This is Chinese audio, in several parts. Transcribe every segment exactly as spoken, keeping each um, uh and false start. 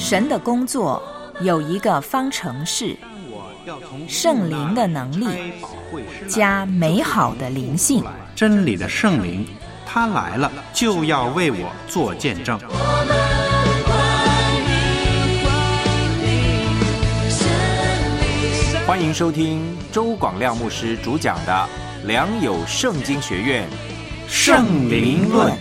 神的工作有一个方程式，圣灵的能力加美好的灵性。 真理的圣灵，他来了就要为我做见证。欢迎收听周广亮牧师主讲的良友圣经学院圣灵论。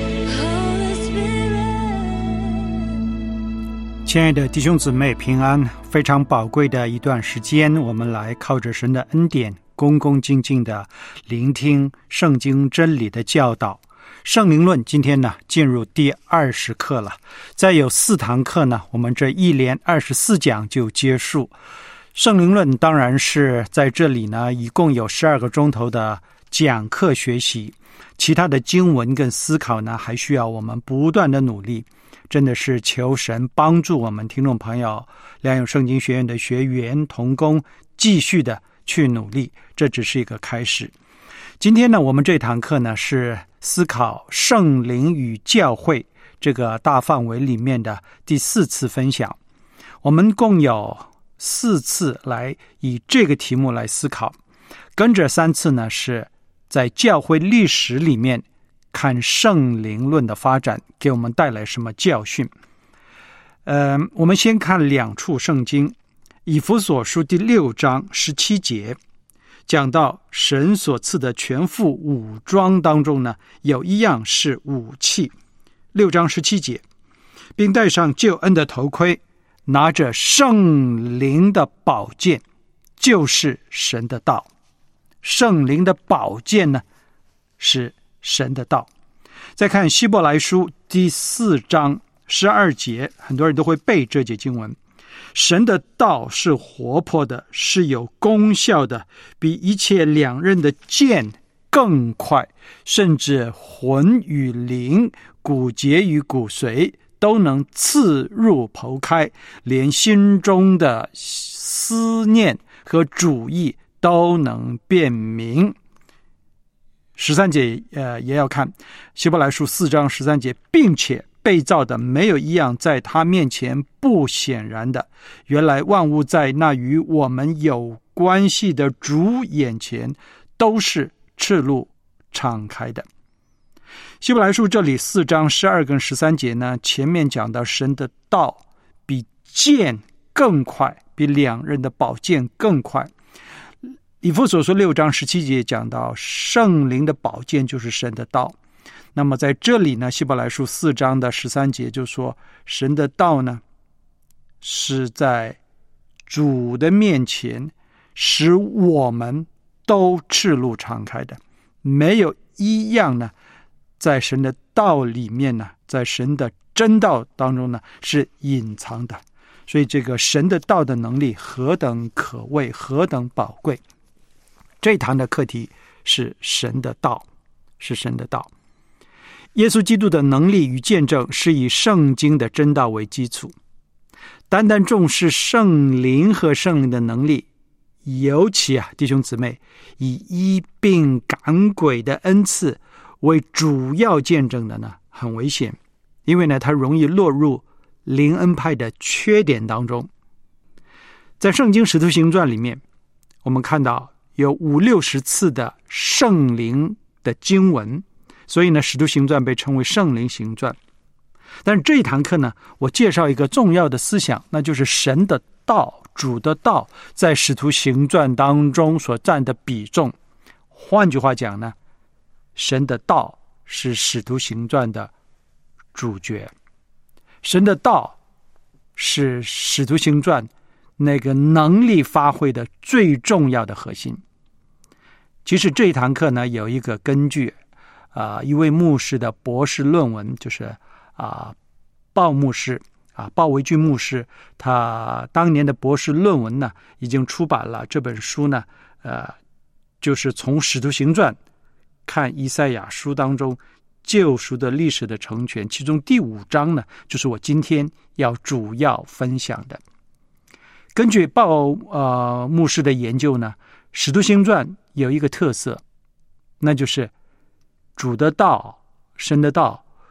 亲爱的弟兄姊妹平安，非常宝贵的一段时间，我们来靠着神的恩典恭恭敬敬的聆听圣经真理的教导。圣灵论今天呢进入第二十课了，再有四堂课呢，我们这一连二十四讲就结束。圣灵论当然是在这里呢一共有十二个钟头的讲课学习，其他的经文跟思考呢还需要我们不断的努力。真的是求神帮助我们听众朋友良友圣经学院的学员同工继续的去努力，这只是一个开始。今天呢我们这堂课呢是思考圣灵与教会这个大范围里面的第四次分享，我们共有四次来以这个题目来思考，跟着三次呢是在教会历史里面看圣灵论的发展给我们带来什么教训。呃，我们先看两处圣经，以弗所书第六章十七节讲到神所赐的全副武装当中呢，有一样是武器。六章十七节，并戴上救恩的头盔，拿着圣灵的宝剑，就是神的道。圣灵的宝剑呢是神的道。再看希伯来书第四章十二节，很多人都会背这节经文，神的道是活泼的，是有功效的，比一切两刃的剑更快，甚至魂与灵，骨节与骨髓都能刺入剖开，连心中的思念和主意都能辨明。十三节呃也要看希伯来书四章十三节，并且被造的没有一样在他面前不显然的，原来万物在那与我们有关系的主眼前都是赤露敞开的。希伯来书这里四章十二跟十三节呢，前面讲到神的道比剑更快，比两刃的宝剑更快。以弗所书六章十七节讲到圣灵的宝剑就是神的道。那么在这里呢，希伯来书四章的十三节就说神的道呢是在主的面前使我们都赤露敞开的，没有一样呢在神的道里面呢，在神的真道当中呢是隐藏的。所以这个神的道的能力何等可畏，何等宝贵。这一堂的课题是神的道，是神的道。耶稣基督的能力与见证是以圣经的真道为基础，单单重视圣灵和圣灵的能力，尤其啊弟兄姊妹，以医病赶鬼的恩赐为主要见证的呢，很危险，因为呢它容易落入灵恩派的缺点当中。在圣经使徒行传里面，我们看到有五六十次的圣灵的经文，所以呢使徒行传被称为圣灵行传。但是这一堂课呢，我介绍一个重要的思想，那就是神的道，主的道在使徒行传当中所占的比重。换句话讲呢，神的道是使徒行传的主角，神的道是使徒行传那个能力发挥的最重要的核心。其实这一堂课呢有一个根据啊、呃，一位牧师的博士论文，就是啊鲍牧师啊鲍维俊牧师，他当年的博士论文呢已经出版了。这本书呢呃就是从使徒行传看以赛亚书当中救赎的历史的成全，其中第五章呢就是我今天要主要分享的。根据鲍呃牧师的研究呢，使徒行传有一个特色，那就是主的道，神的道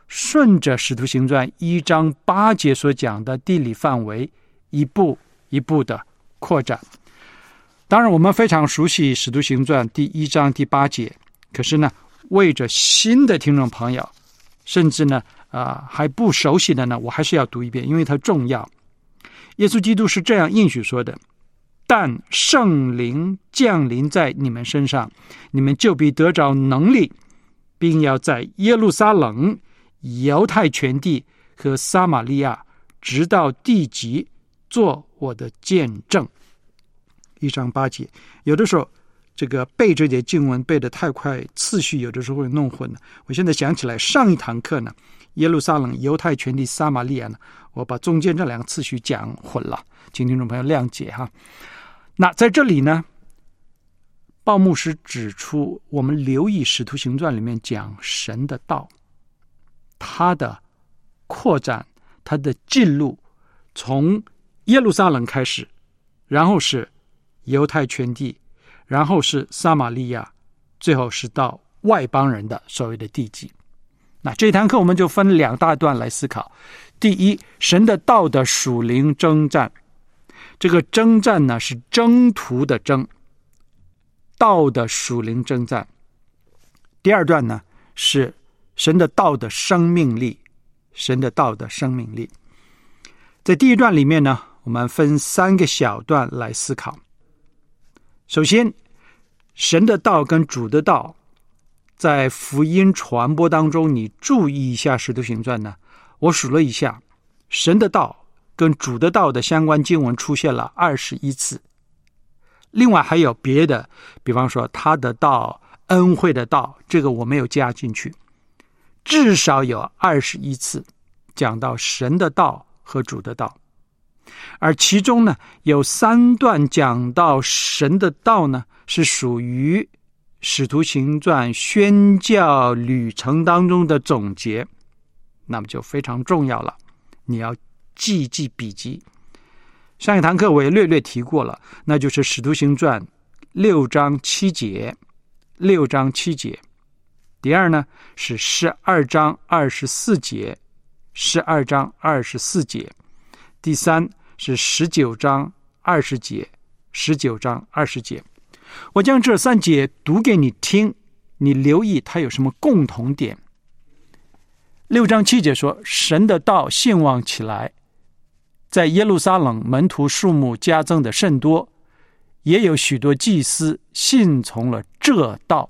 顺着使徒行传一章八节所讲的地理范围一步一步的扩展。当然我们非常熟悉使徒行传第一章第八节，可是呢为着新的听众朋友，甚至呢、呃、还不熟悉的呢，我还是要读一遍，因为它重要。耶稣基督是这样应许说的，但圣灵降临在你们身上，你们就必得着能力，并要在耶路撒冷、犹太全地和撒玛利亚直到地极做我的见证。一章八节，有的时候这个背这节经文背得太快，次序有的时候会弄混了。我现在想起来上一堂课呢，耶路撒冷、犹太全地、撒玛利亚呢，我把中间这两个次序讲混了，请听众朋友谅解哈。那在这里呢，鲍牧师指出，我们留意使徒行传里面讲神的道，它的扩展，它的进路，从耶路撒冷开始，然后是犹太全地，然后是撒玛利亚，最后是到外邦人的所谓的地极。那这堂课我们就分两大段来思考。第一，神的道的属灵征战，这个征战呢是征途的征，道的属灵征战。第二段呢是神的道的生命力，神的道的生命力。在第一段里面呢，我们分三个小段来思考。首先，神的道跟主的道，在福音传播当中，你注意一下使徒行传呢，我数了一下，神的道跟主的道的相关经文出现了二十一次。另外还有别的，比方说他的道、恩惠的道，这个我没有加进去，至少有二十一次讲到神的道和主的道。而其中呢，有三段讲到神的道呢，是属于使徒行传宣教旅程当中的总结，那么就非常重要了，你要记记笔记。上一堂课我也略略提过了，那就是使徒行传六章七节，六章七节。第二呢是十二章二十四节，十二章二十四节。第三是十九章二十节，十九章二十节。我将这三节读给你听，你留意它有什么共同点。六章七节说，神的道兴旺起来，在耶路撒冷门徒数目加增的甚多，也有许多祭司信从了这道。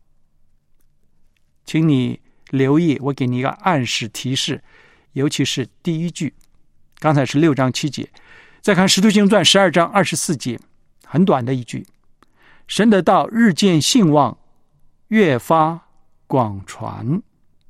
请你留意，我给你一个暗示提示，尤其是第一句，刚才是六章七节，再看使徒行传十二章二十四节，很短的一句，神的道日渐兴旺，越发广传。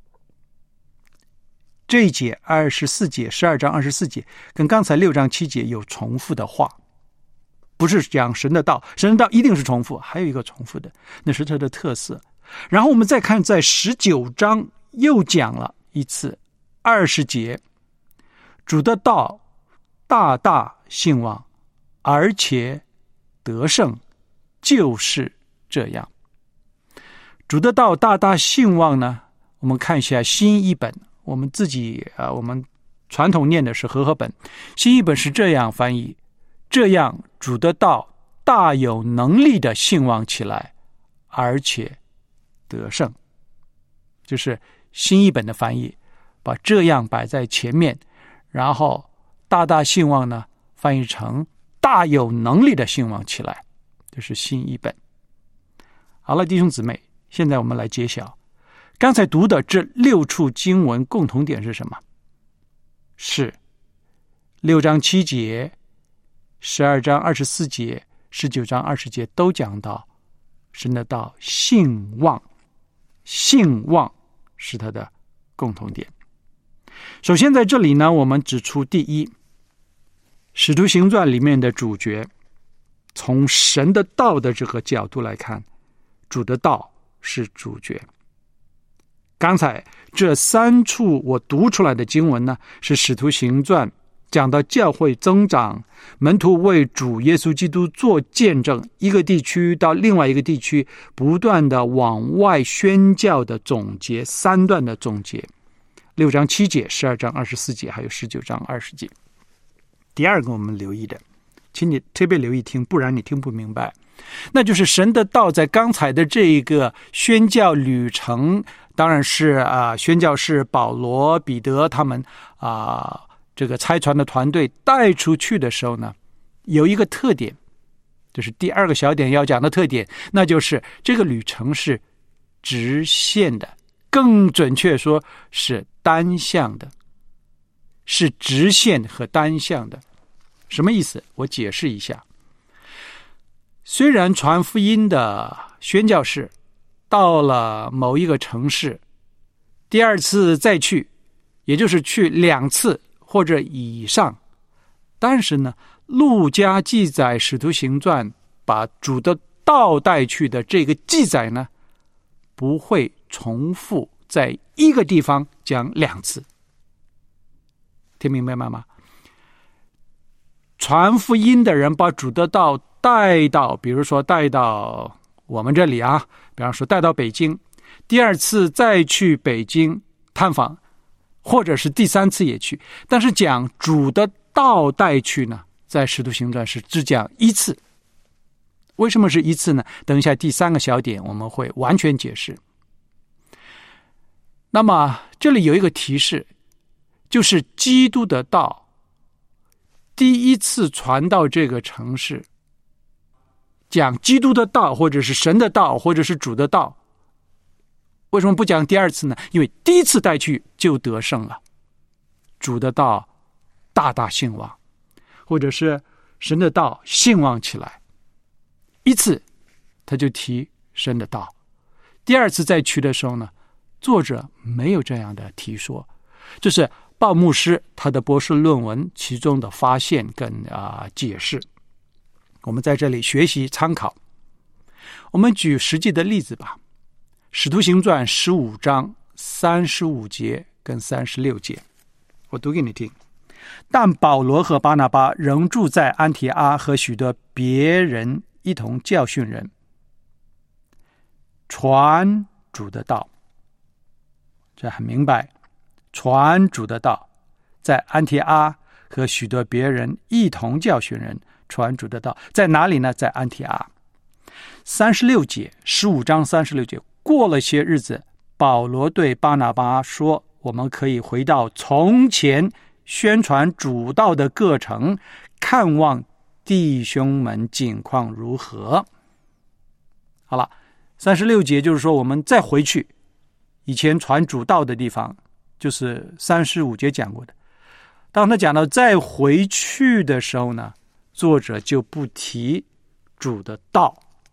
这一节二十四节，十二章二十四节跟刚才六章七节有重复的话，不是讲神的道，神的道一定是重复，还有一个重复的，那是它的特色。然后我们再看在十九章又讲了一次，二十节，主的道大大兴旺，而且得胜，就是这样。主的道大大兴旺呢，我们看一下新译本，我们自己啊，我们传统念的是和合本，新译本是这样翻译，这样主的道大有能力的兴旺起来，而且得胜。就是新译本的翻译，把这样摆在前面，然后大大兴旺呢翻译成大有能力的兴旺起来，这是新译本。好了，弟兄姊妹，现在我们来揭晓刚才读的这六处经文共同点是什么？是六章七节、十二章二十四节、十九章二十节都讲到神的道兴旺，兴旺是它的共同点。首先在这里呢，我们指出第一，使徒行传里面的主角，从神的道的这个角度来看，主的道是主角。刚才这三处我读出来的经文呢，是使徒行传讲到教会增长，门徒为主耶稣基督做见证，一个地区到另外一个地区不断的往外宣教的总结，三段的总结。 六章七节、十二章二十四节，还有十九章二十节。第二个我们留意的，请你特别留意听，不然你听不明白。那就是神的道在刚才的这一个宣教旅程，当然是啊、呃，宣教士保罗、彼得他们啊、呃，这个差传的团队带出去的时候呢，有一个特点，就是第二个小点要讲的特点，那就是这个旅程是直线的，更准确说是单向的，是直线和单向的。什么意思？我解释一下。虽然传福音的宣教士到了某一个城市，第二次再去，也就是去两次或者以上，但是呢，路加记载使徒行传把主的道带去的这个记载呢，不会重复在一个地方讲两次。听明白吗？传福音的人把主的道带到，比如说带到我们这里啊，比方说带到北京，第二次再去北京探访，或者是第三次也去，但是讲主的道带去呢，在使徒行传是只讲一次。为什么是一次呢？等一下第三个小点我们会完全解释。那么这里有一个提示，就是基督的道第一次传到这个城市，讲基督的道，或者是神的道，或者是主的道，为什么不讲第二次呢？因为第一次带去就得胜了，主的道大大兴旺，或者是神的道兴旺起来，一次他就提神的道，第二次再去的时候呢，作者没有这样的提说，这是鲍牧师他的博士论文其中的发现跟啊、呃、解释，我们在这里学习参考。我们举实际的例子吧，使徒行传十五章三十五节跟三十六节，我读给你听。但保罗和巴拿巴仍住在安提阿，和许多别人一同教训人，传主的道。这很明白，传主的道，在安提阿和许多别人一同教训人，传主的道，在哪里呢？在安提阿。三十六节，十五章三十六节，过了些日子，保罗对巴拿巴说，我们可以回到从前宣传主道的各城，看望弟兄们景况如何。好了，三十六节就是说我们再回去以前传主道的地方，就是三十五节讲过的。当他讲到再回去的时候呢，作者就不提主的道。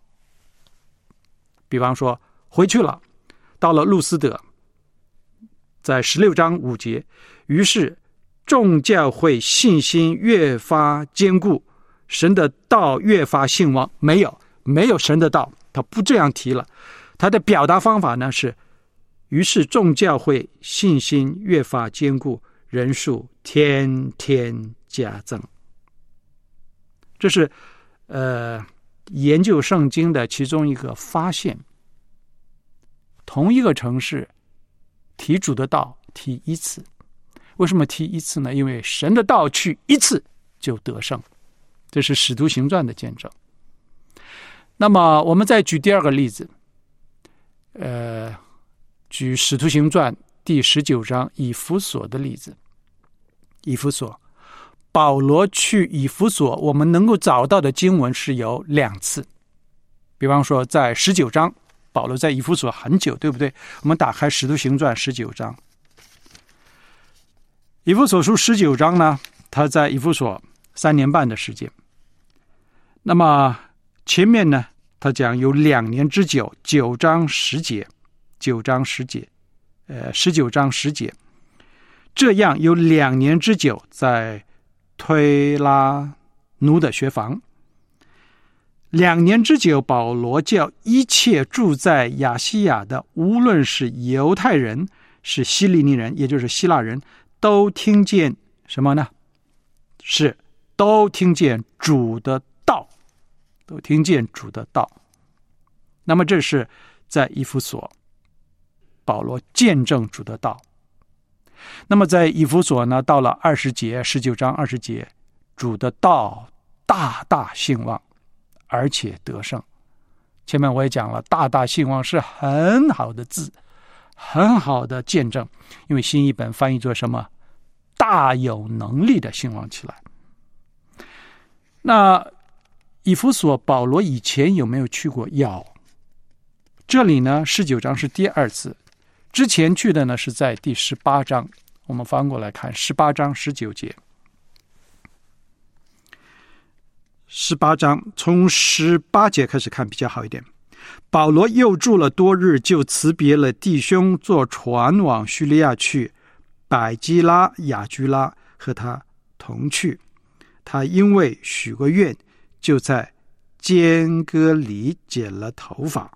比方说回去了，到了路斯德，在十六章五节，于是众教会信心越发坚固，神的道越发兴旺。没有没有神的道，他不这样提了。他的表达方法呢是，于是众教会信心越发坚固，人数天天加增。这是呃研究圣经的其中一个发现。同一个城市提主的道提一次，为什么提一次呢？因为神的道去一次就得胜，这是使徒行传的见证。那么我们再举第二个例子，呃，举使徒行传第十九章以弗所的例子。以弗所，保罗去以弗所，我们能够找到的经文是有两次。比方说在十九章，保罗在以弗所很久，对不对？我们打开使徒行传十九章，以弗所书十九章呢，他在以弗所三年半的时间。那么前面呢，他讲有两年之久，九章十节，九章十节，呃，十九章十节，这样有两年之久在推拉奴的学房。两年之久，保罗叫一切住在亚细亚的，无论是犹太人是希利尼人，也就是希腊人，都听见什么呢？是都听见主的道，都听见主的道。那么这是在以弗所，保罗见证主的道。 那么在以弗所呢，到了二十节，十九章二十节，主的道大大兴旺，而且得胜。前面我也讲了，大大兴旺是很好的字，很好的见证，因为新译本翻译作什么？大有能力的兴旺起来。那以弗所保罗以前有没有去过？有。这里呢，十九章是第二次，之前去的呢是在第十八章。我们翻过来看十八章十九节。十八章从十八节开始看比较好一点。保罗又住了多日，就辞别了弟兄，坐船往叙利亚去，百基拉、雅居拉和他同去。他因为许过愿，就在坚哥里剪了头发。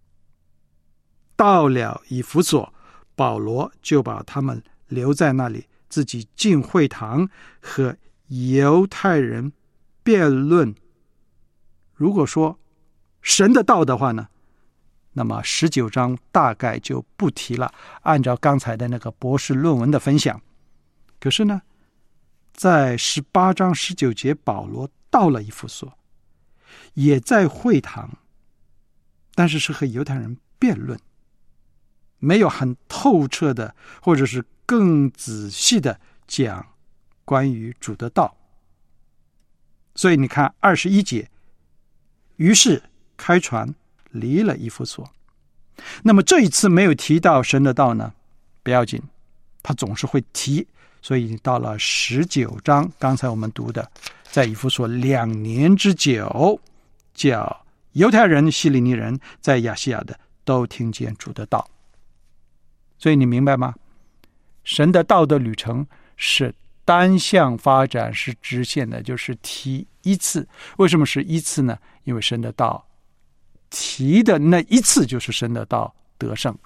到了以弗所，保罗就把他们留在那里，自己进会堂和犹太人辩论。如果说神的道的话呢，那么十九章大概就不提了，按照刚才的那个博士论文的分享。可是呢，在十八章十九节，保罗到了以弗所，也在会堂，但是是和犹太人辩论，没有很透彻的或者是更仔细的讲关于主的道。所以你看二十一节，于是开船离了以弗所。那么这一次没有提到神的道呢，不要紧，他总是会提。所以到了十九章，刚才我们读的，在以弗所两年之久，叫犹太人、希利尼人在亚细亚的都听见主的道。所以你明白吗？神的道的旅程是单向发展，是直线的，就是提一次。为什么是一次呢？因为神的道提的那一次就是神的道得胜。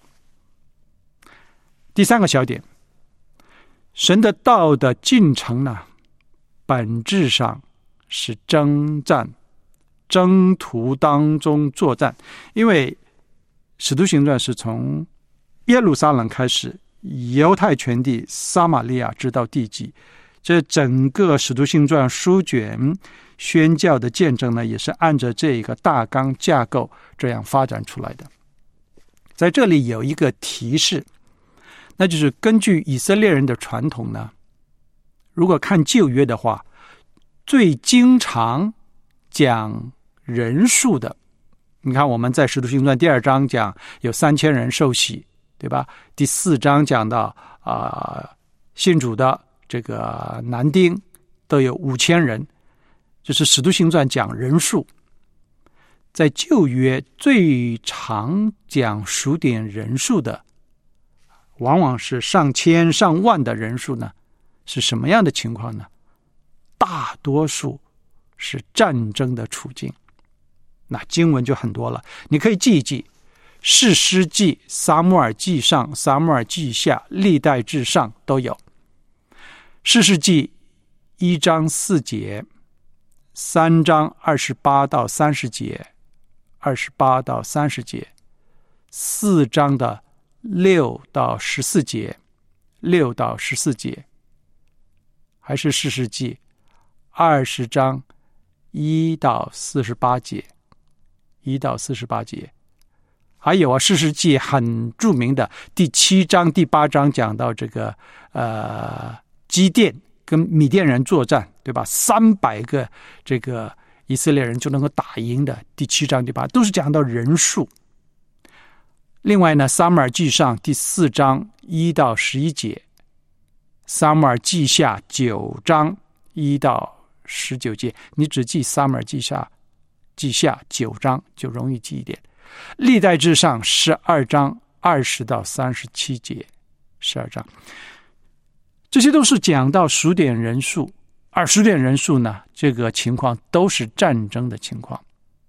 第三个小点，神的道的进程呢，本质上是征战，征途当中作战。因为使徒行传是从耶路撒冷开始，犹太全地、撒玛利亚直到地极，这整个使徒行传书卷宣教的见证呢，也是按照这个大纲架构这样发展出来的。在这里有一个提示，那就是根据以色列人的传统呢，如果看旧约的话，最经常讲人数的，你看我们在使徒行传第二章讲有三千人受洗，对吧？第四章讲到啊、呃，信主的这个男丁都有五千人，就是使徒行传讲人数。在旧约最常讲数点人数的，往往是上千上万的人数呢，是什么样的情况呢？大多数是战争的处境。那经文就很多了，你可以记一记，士师记、撒母耳记上、撒母耳记下、历代志上都有。士师记一章四节，三章二十八到三十节，二十八到三十节，四章的六到十四节，六到十四节，还是士师记二十章一到四十八节，一到四十八节。还有啊，士师记很著名的第七章、第八章讲到这个呃基甸跟米甸人作战，对吧？三百个这个以色列人就能够打赢的，第七章、第八都是讲到人数。另外呢，撒母耳记上第四章一到十一节，撒母耳记下九章一到十九节，你只记撒母耳记下记下九章就容易记一点。历代志上十二章二十到三十七节，十二章，这些都是讲到数点人数，而数点人数呢，这个情况都是战争的情况。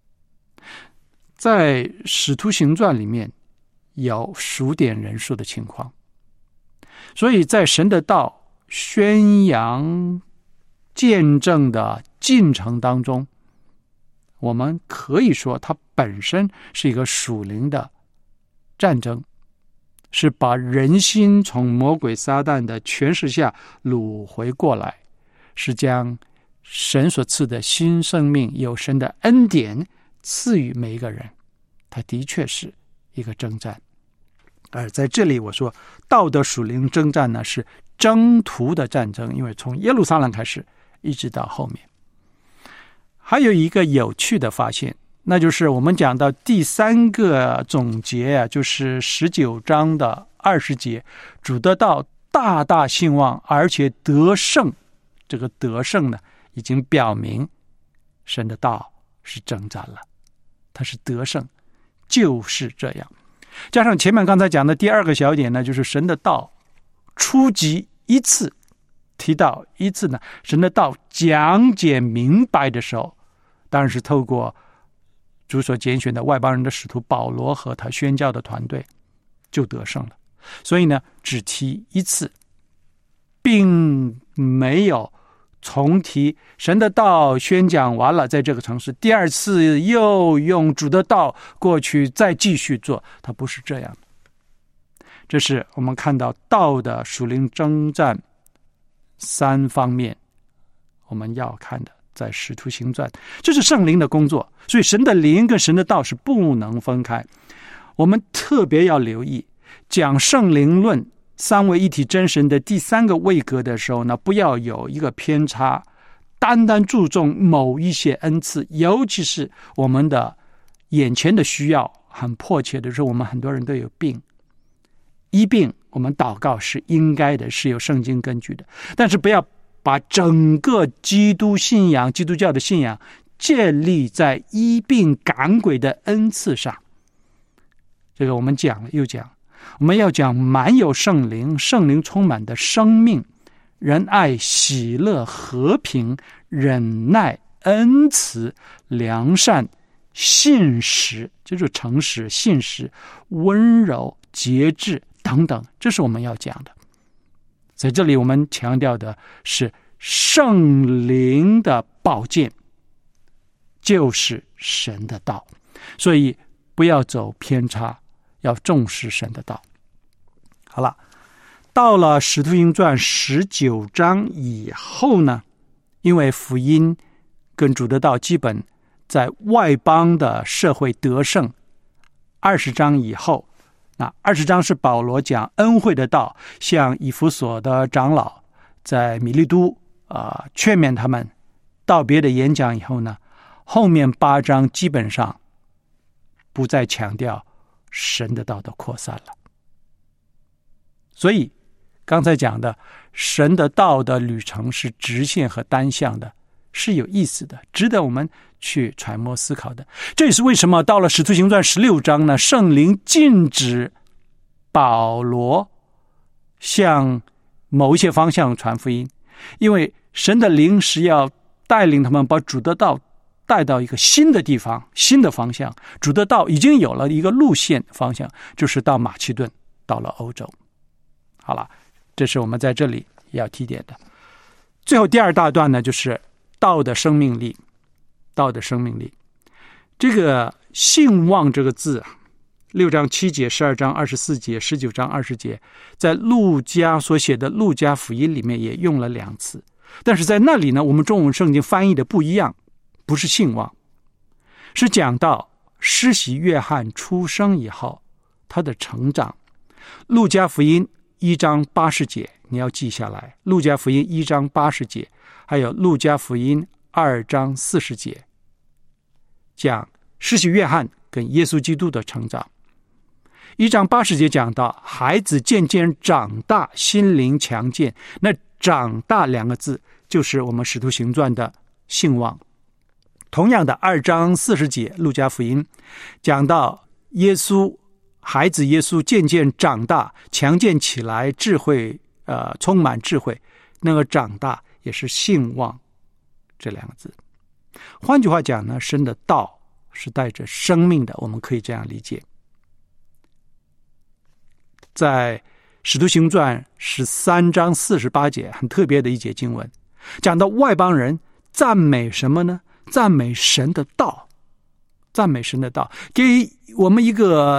在使徒行传里面有数点人数的情况，所以在神的道宣扬见证的进程当中，我们可以说它本身是一个属灵的战争， 是把人心从魔鬼撒旦的权势下掳回过来，是将神所赐的新生命，有神的恩典赐予每一个人。它的确是一个征战。而在这里我说道的属灵征战呢，是征途的战争，因为从耶路撒冷开始一直到后面。还有一个有趣的发现，那就是我们讲到第三个总结啊，就是十九章的二十节，主的道大大兴旺，而且得胜。这个得胜呢，已经表明神的道是征战了，它是得胜，就是这样。加上前面刚才讲的第二个小点呢，就是神的道初级一次提到一次呢，神的道讲解明白的时候，当然是透过主所拣选的外邦人的使徒保罗和他宣教的团队就得胜了。所以呢，只提一次，并没有重提神的道宣讲完了，在这个城市第二次又用主的道过去再继续做，它不是这样的。这是我们看到道的属灵征战三方面我们要看的，在使徒行传，这是圣灵的工作，所以神的灵跟神的道是不能分开。我们特别要留意讲圣灵论三位一体真神的第三个位格的时候呢，不要有一个偏差，单单注重某一些恩赐，尤其是我们的眼前的需要很迫切的时候，我们很多人都有病，医病我们祷告是应该的，是有圣经根据的，但是不要把整个基督信仰基督教的信仰建立在医病赶鬼的恩赐上。这个我们讲了又讲，我们要讲满有圣灵，圣灵充满的生命，仁爱、喜乐、和平、忍耐、恩慈、良善、信实，就是诚实、信实、温柔、节制等等，这是我们要讲的。在这里我们强调的是圣灵的宝剑，就是神的道，所以不要走偏差，要重视神的道。好了，到了使徒行传十九章以后呢，因为福音跟主的道基本在外邦的社会得胜，二十章以后，那二十章是保罗讲恩惠的道，向以弗所的长老在米利都啊、呃、劝勉他们道别的演讲以后呢，后面八章基本上不再强调神的道的扩散了。所以刚才讲的神的道的旅程是直线和单向的，是有意思的，值得我们去揣摩思考的。这也是为什么到了使徒行传十六章呢，圣灵禁止保罗向某一些方向传福音，因为神的灵是要带领他们把主的道带到一个新的地方，新的方向。主的道已经有了一个路线方向，就是到马其顿，到了欧洲。好了，这是我们在这里要提点的。最后第二大段呢，就是道的生命力。道的生命力，这个兴旺这个字啊，六章七节、十二章二十四节、十九章二十节，在路加所写的路加福音里面也用了两次，但是在那里呢，我们中文圣经翻译的不一样，不是兴旺，是讲到施洗约翰出生以后他的成长。路加福音一章八十节，你要记下来，路加福音一章八十节，还有路加福音二章四十节，讲施洗约翰跟耶稣基督的成长。一章八十节讲到孩子渐渐长大，心灵强健，那长大两个字就是我们使徒行传的兴旺。同样的二章四十节路加福音讲到耶稣孩子耶稣渐渐长大，强健起来，智慧呃充满智慧，那个长大也是兴旺这两个字。换句话讲呢，神的道是带着生命的，我们可以这样理解。在使徒行传十三章四十八节，很特别的一节经文，讲到外邦人赞美什么呢？赞美神的道，赞美神的道，给我们一个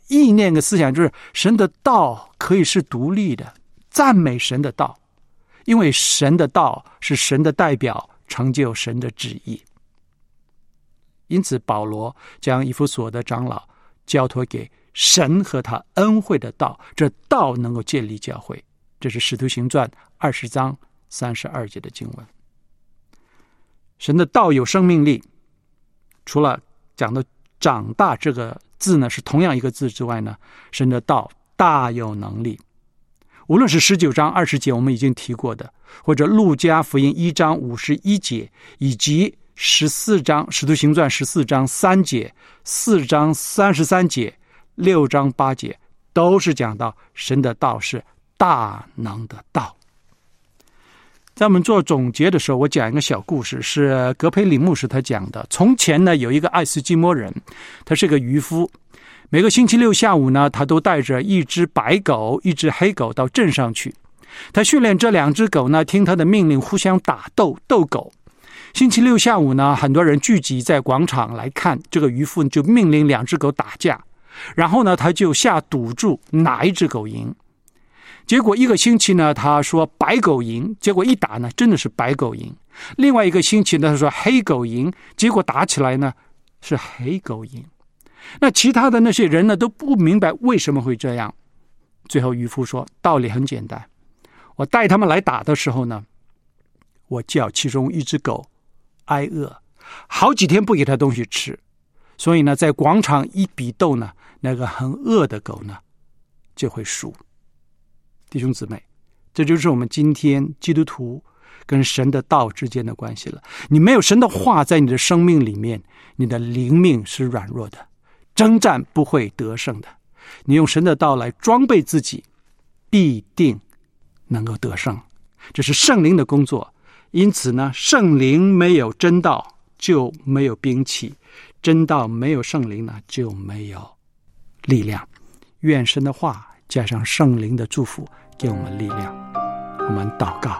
意念的思想，就是神的道可以是独立的，赞美神的道，因为神的道是神的代表，成就神的旨意。因此保罗将以弗所的长老交托给神和他恩惠的道，这道能够建立教会。这是使徒行传二十章三十二节的经文。神的道有生命力，除了讲的长大这个字呢是同样一个字之外呢，神的道大有能力。无论是十九章二十节我们已经提过的，或者路加福音一章五十一节，以及十四章使徒行传十四章三节、四章三十三节、六章八节，都是讲到神的道是大能的道。在我们做总结的时候，我讲一个小故事，是格培里牧师他讲的。从前呢，有一个爱斯基摩人，他是个渔夫，每个星期六下午呢，他都带着一只白狗一只黑狗到镇上去，他训练这两只狗呢听他的命令互相打斗斗狗。星期六下午呢，很多人聚集在广场来看，这个渔夫就命令两只狗打架，然后呢他就下赌注哪一只狗赢。结果一个星期呢他说白狗赢，结果一打呢真的是白狗赢。另外一个星期呢他说黑狗赢，结果打起来呢是黑狗赢。那其他的那些人呢都不明白为什么会这样。最后渔夫说，道理很简单，我带他们来打的时候呢，我叫其中一只狗挨饿，好几天不给他东西吃，所以呢在广场一比斗呢，那个很饿的狗呢就会输。弟兄姊妹，这就是我们今天基督徒跟神的道之间的关系了。你没有神的话在你的生命里面，你的灵命是软弱的，征战不会得胜的。你用神的道来装备自己，必定能够得胜。这是圣灵的工作。因此呢，圣灵没有真道就没有兵器，真道没有圣灵呢就没有力量。愿神的话加上圣灵的祝福给我们力量。我们祷告。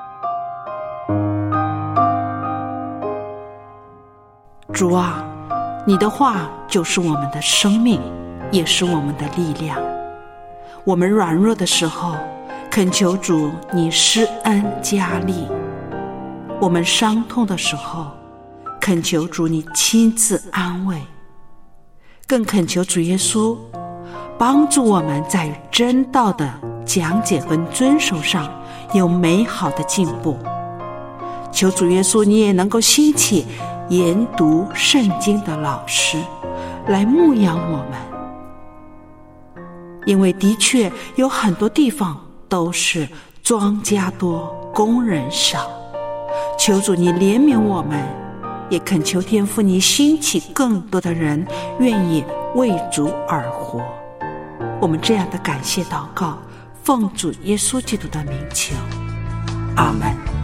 主啊，你的话就是我们的生命，也是我们的力量。我们软弱的时候，恳求主你施恩加力；我们伤痛的时候，恳求主你亲自安慰。更恳求主耶稣帮助我们在真道的讲解跟遵守上有美好的进步。求主耶稣你也能够兴起研读圣经的老师来牧养我们，因为的确有很多地方都是庄稼多工人少。求主你怜悯我们，也恳求天父你兴起更多的人愿意为主而活。我们这样的感谢祷告，奉主耶稣基督的名求，阿们。